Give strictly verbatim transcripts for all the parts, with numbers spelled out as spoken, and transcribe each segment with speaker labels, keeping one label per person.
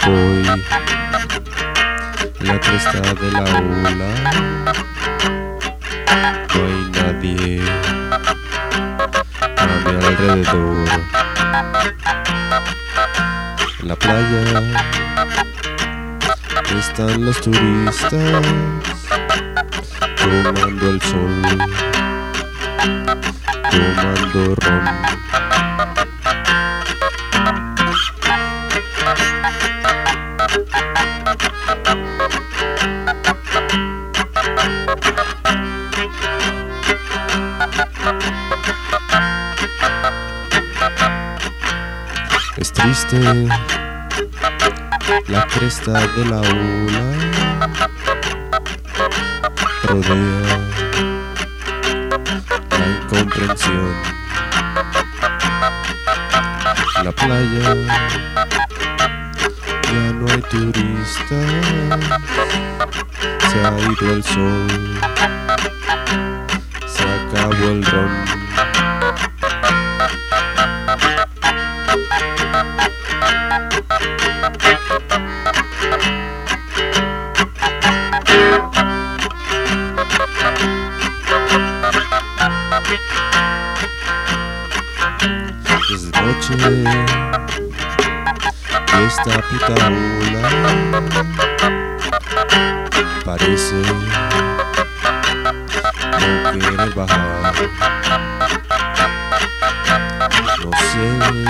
Speaker 1: Voy en la cresta de la ola, no hay nadie a mi alrededor. En la playa están los turistas tomando el sol, tomando ron. Es triste la cresta de la ola, rodea la incomprensión. En la playa ya no hay turistas, se ha ido el sol, se acabó el ron. Es de noche y esta puta ola parece no quiere bajar. No sé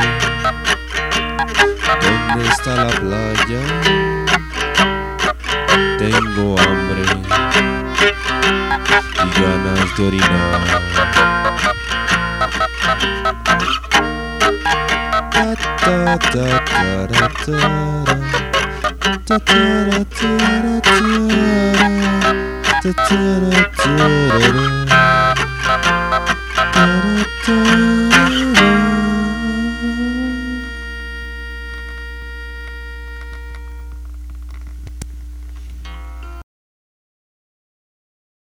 Speaker 1: dónde está la playa, tengo hambre y ganas de orinar. Ta ta ta ta ta ta ta ta ta.